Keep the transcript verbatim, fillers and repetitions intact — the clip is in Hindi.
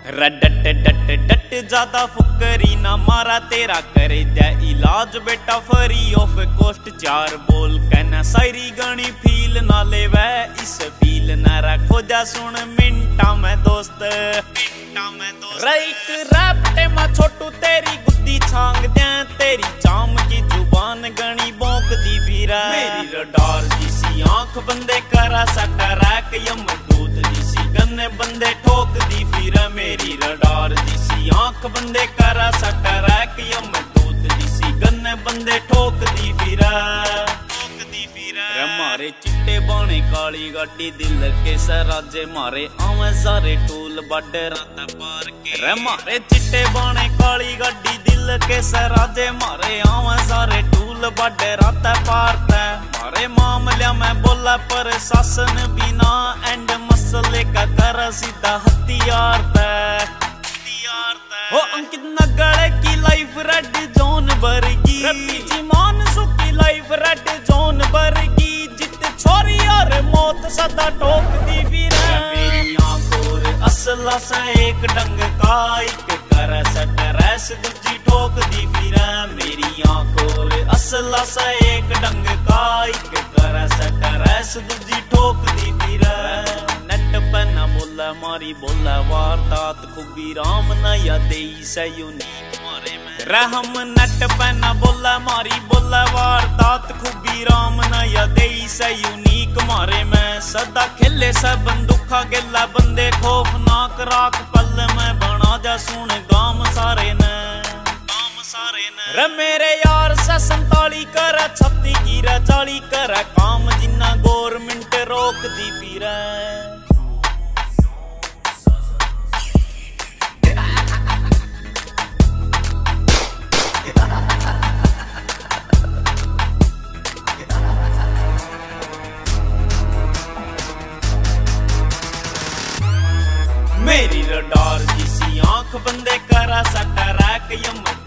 रडट डट डट ज्यादा फुकरी ना मारा तेरा करे दे इलाज बेटा फ्री ऑफ कॉस्ट। चार बोल कहना सारी गणी फील ना ले वै इस फील ना रखो जा सुन मिंटा में दोस्त मिंटा में दोस्त। राइट रैप्टे मा छोटू तेरी गुद्दी छांग दे तेरी चाम की जुबान गणी बोंक दी फिरा। मेरी रडार जिसी आंख बंदे करा सटा रैक यम दूध जिसी गन्ने बंदे ठोक दी फिरा। मेरी रडार जिसी आंख बंदे करा सटा रैक यम दूध जिसी गन्ने बंदे ठोक दी फिरा ठोक दी फिरा। रे मारे चिट्टे बाणे काली गाड़ी दिल के सराजे मारे आवे सारे टूल बड़े रात पार के। रे मारे चिट्टे बाणे काली गाड़ी दिल के सराजे मारे आवे सारे टूल बड़े रात पार ते। मारे मामला में बोला पर शासन बिना एंड मसले का कर सीधा हथियार ते हथियार ते। हो अंकित नगड़े की लाइफ रेड जोन बरगी जी मान सुखी लाइफ रेड जोन बरगी जित छोरी और मौत सदा ठोक दी फिर। मेरी आंखों असला सा एक डंग का एक कर सट रैस दूजी ठोक दी फिर। मेरी आंखों असला सा एक डंग का एक कर सट रैस दूजी ठोक दी फिर। नट पन्ना बोला मारी बोला वारदात खूबी राम न या देई से यूनिक मारे में। रहम नट पन्ना बोला मारी बोला वारदात खूबी राम न या देई से यूनिक मारे में। सदा खिले से बंदूखा गिला बंदे खौफनाक राख पल में बना जा सुन गाम सारे ने गाम सारे ने। रे मेरे यार से संताली कर छत्ती की रे चाली कर काम जिन्ना गवर्नमेंट रोक दी फिर। मेरी रडार जिसी आंख बंदे करा सटा रैक यम